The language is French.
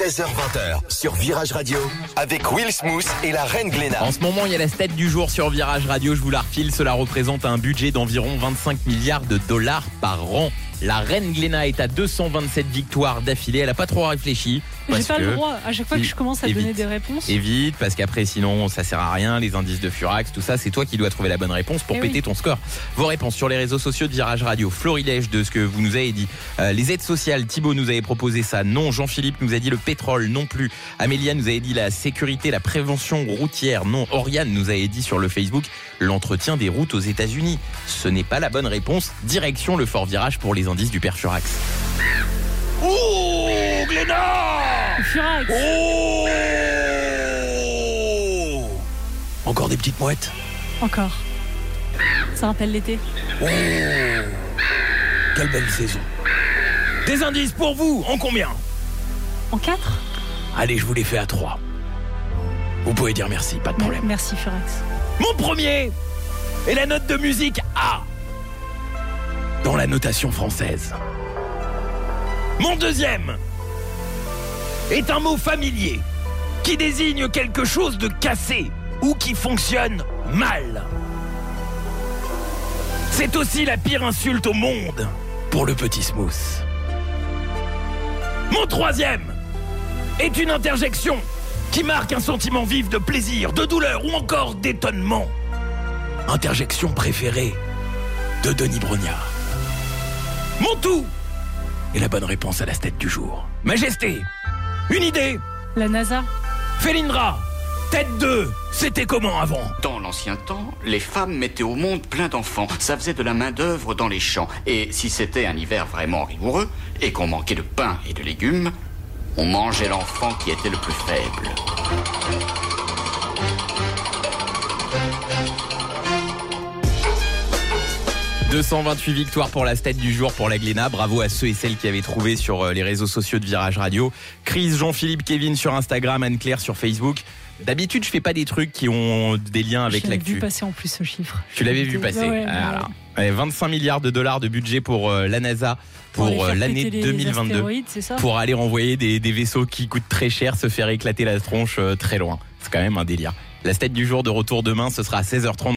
16h-20h sur Virage Radio avec Will Smooth et la reine Gléna. En ce moment, il y a la stat du jour sur Virage Radio. Je vous la refile. Cela représente un budget d'environ 25 milliards de dollars par an. La reine Gléna est à 227 victoires d'affilée. Elle n'a pas trop réfléchi. J'ai pas le droit. À chaque fois que je commence à donner des réponses. Et vite, parce qu'après, sinon, ça sert à rien. Les indices de Furax, tout ça, c'est toi qui dois trouver la bonne réponse pour péter ton score. Vos réponses sur les réseaux sociaux de Virage Radio. Florilège de ce que vous nous avez dit. Les aides sociales, Thibaut nous avait proposé ça. Non. Jean-Philippe nous a dit le pétrole. Non plus. Amélia nous avait dit la sécurité, la prévention routière. Non. Oriane nous avait dit sur le Facebook l'entretien des routes aux États-Unis. Ce n'est pas la bonne réponse. Direction le Fort Virage pour les indices du Père Furax. Oh, Gléna! Furax. Oh! Encore des petites mouettes? Encore. Ça rappelle l'été. Oh! Quelle belle saison. Des indices pour vous, en combien? En 4? Allez, je vous les fais à 3. Vous pouvez dire merci, pas de problème. Merci Furax. Mon premier est la note de musique A dans la notation française. Mon deuxième est un mot familier qui désigne quelque chose de cassé ou qui fonctionne mal. C'est aussi la pire insulte au monde pour le petit Smooth. Mon troisième est une interjection qui marque un sentiment vif de plaisir, de douleur ou encore d'étonnement. Interjection préférée de Denis Brognard. Mon tout est la bonne réponse à la stat du jour. Majesté, une idée? La NASA. Félindra, tête 2, c'était comment avant? Dans l'ancien temps, les femmes mettaient au monde plein d'enfants. Ça faisait de la main-d'œuvre dans les champs. Et si c'était un hiver vraiment rigoureux et qu'on manquait de pain et de légumes, on mangeait l'enfant qui était le plus faible. « 228 victoires pour la stat du jour pour la Gléna. Bravo à ceux et celles qui avaient trouvé sur les réseaux sociaux de Virage Radio. Chris, Jean-Philippe, Kevin sur Instagram, Anne-Claire sur Facebook. D'habitude, je fais pas des trucs qui ont des liens avec l'actu. Je l'avais vu passer en plus ce chiffre. Tu l'avais vu passer. Ouais, voilà. 25 milliards de dollars de budget pour la NASA pour l'année 2022. C'est ça pour aller renvoyer des vaisseaux qui coûtent très cher, se faire éclater la tronche très loin. C'est quand même un délire. La stat du jour de retour demain, ce sera à 16h30.